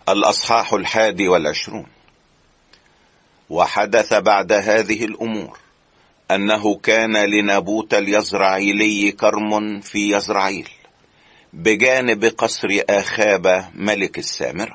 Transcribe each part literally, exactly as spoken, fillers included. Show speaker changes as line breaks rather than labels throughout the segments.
الأصحاح الحادي والعشرون. وحدث بعد هذه الأمور أنه كان لنابوت اليزرعيلي كرم في يزرعيل بجانب قصر آخاب ملك السامرة.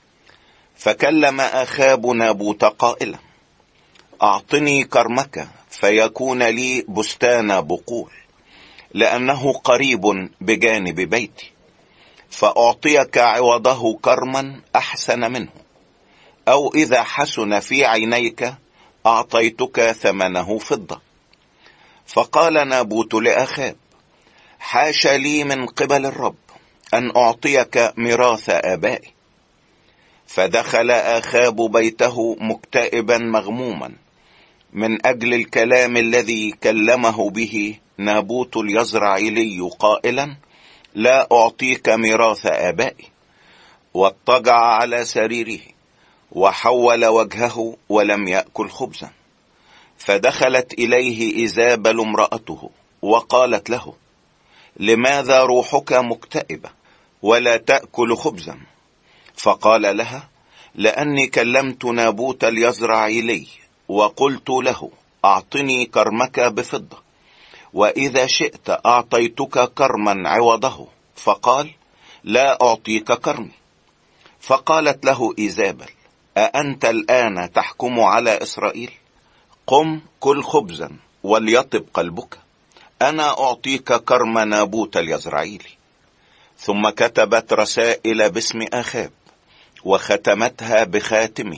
فكلم آخاب نابوت قائلا: أعطني كرمك فيكون لي بستان بقول، لأنه قريب بجانب بيتي، فأعطيك عوضه كرما أحسن منه، أو إذا حسن في عينيك أعطيتك ثمنه فضة. فقال نابوت لآخاب: حاش لي من قبل الرب أن أعطيك ميراث آبائي. فدخل آخاب بيته مكتئبا مغموما من أجل الكلام الذي كلمه به نابوت اليزرعيلي قائلا: لا أعطيك ميراث آبائي. واضطجع على سريره وحول وجهه ولم يأكل خبزا. فدخلت إليه إيزابل امرأته وقالت له: لماذا روحك مكتئبة ولا تأكل خبزا؟ فقال لها: لأني كلمت نابوت اليزرعيلي وقلت له: أعطني كرمك بفضة، وإذا شئت أعطيتك كرما عوضه. فقال: لا أعطيك كرمي. فقالت له إيزابل: أأنت الآن تحكم على إسرائيل؟ قم كل خبزا وليطب قلبك، أنا أعطيك كرم نابوت اليزرعيلي. ثم كتبت رسائل باسم آخاب وختمتها بخاتمه،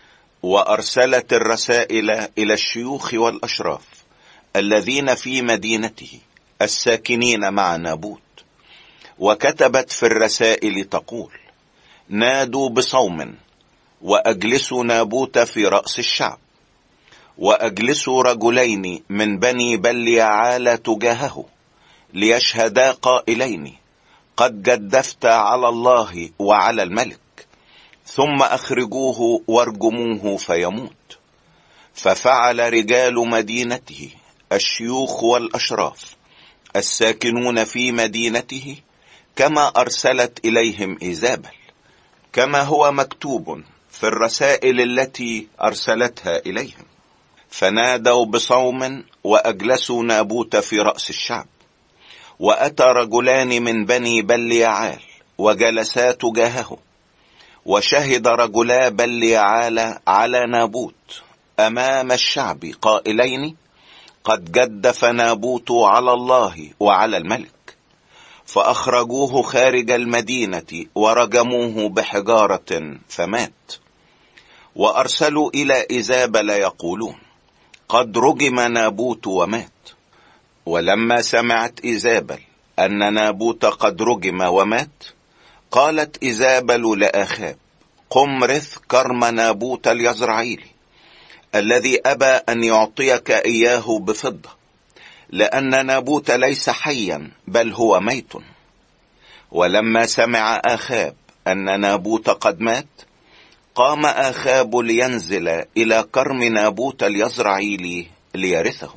وأرسلت الرسائل إلى الشيوخ والأشراف الذين في مدينته الساكنين مع نابوت. وكتبت في الرسائل تقول: نادوا بصوم وأجلسوا نابوت في رأس الشعب، وأجلسوا رجلين من بني بليعال تجاهه ليشهدا قائلين: قد جدفت على الله وعلى الملك، ثم أخرجوه وارجموه فيموت. ففعل رجال مدينته الشيوخ والأشراف الساكنون في مدينته كما أرسلت إليهم إيزابل، كما هو مكتوب في الرسائل التي أرسلتها إليهم. فنادوا بصوم وأجلسوا نابوت في رأس الشعب. وأتى رجلان من بني بليعال وجلسا تجاهه، وشهد رجلا بليعال على نابوت أمام الشعب قائلين: قد جدف نابوت على الله وعلى الملك. فأخرجوه خارج المدينة ورجموه بحجارة فمات. وأرسلوا إلى إيزابل يقولون: قد رجم نابوت ومات. ولما سمعت إيزابل أن نابوت قد رجم ومات، قالت إيزابل لآخاب: قم رث كرم نابوت اليزرعيلي الذي أبى أن يعطيك إياه بفضة، لأن نابوت ليس حيا بل هو ميت. ولما سمع آخاب أن نابوت قد مات، قام آخاب لينزل إلى كرم نابوت اليزرعيلي ليرثه.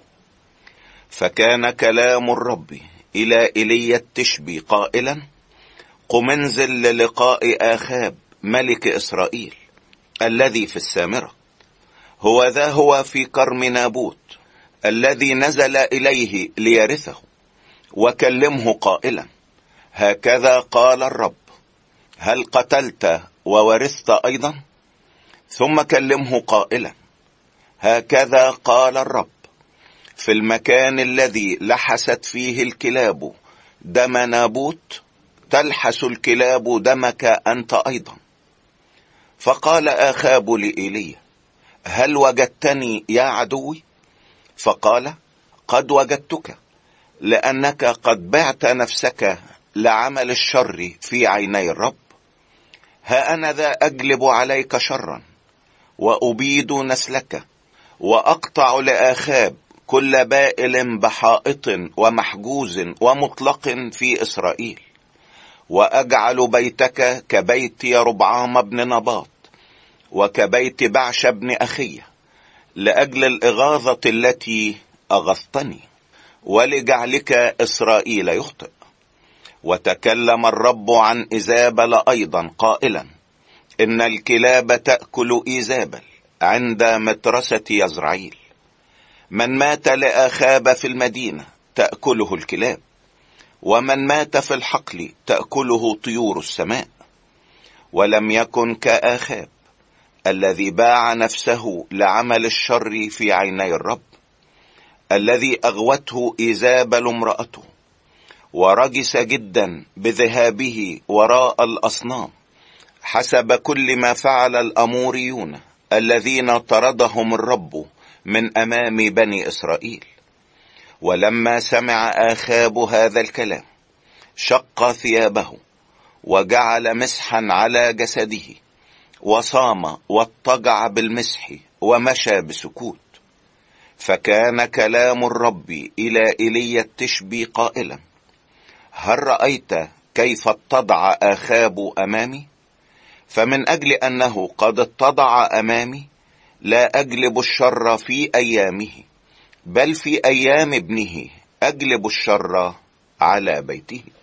فكان كلام الرب إلى إيليا التشبي قائلا: قم انزل للقاء آخاب ملك إسرائيل الذي في السامرة، هو ذا هو في كرم نابوت الذي نزل إليه ليرثه، وكلمه قائلا: هكذا قال الرب: هل قتلت وورثت أيضا؟ ثم كلمه قائلا: هكذا قال الرب: في المكان الذي لحست فيه الكلاب دم نابوت تلحس الكلاب دمك أنت أيضا. فقال آخاب لإيليا: هل وجدتني يا عدوي؟ فقال: قد وجدتك، لأنك قد بعت نفسك لعمل الشر في عيني الرب. ها أنا ذا أجلب عليك شرا وأبيد نسلك، وأقطع لآخاب كل بائل بحائط ومحجوز ومطلق في إسرائيل، وأجعل بيتك كبيت يربعام بن نباط وكبيت بعش بن أخيه، لأجل الإغاظة التي أغضتني، ولجعلك إسرائيل يخطئ. وتكلم الرب عن إيزابل أيضا قائلا: إن الكلاب تأكل إيزابل عند مترسة يزرعيل. من مات لآخاب في المدينة تأكله الكلاب، ومن مات في الحقل تأكله طيور السماء. ولم يكن كآخاب الذي باع نفسه لعمل الشر في عيني الرب، الذي أغوته إيزابل امرأته، ورجس جدا بذهابه وراء الأصنام، حسب كل ما فعل الأموريون الذين طردهم الرب من أمام بني إسرائيل. ولما سمع آخاب هذا الكلام شق ثيابه، وجعل مسحا على جسده، وصام واضطجع بالمسح، ومشى بسكوت. فكان كلام الرب إلى إيليا التشبي قائلا: هل رأيت كيف اتضع آخاب أمامي؟ فمن أجل أنه قد اتضع أمامي لا أجلب الشر في أيامه، بل في أيام ابنه أجلب الشر على بيته.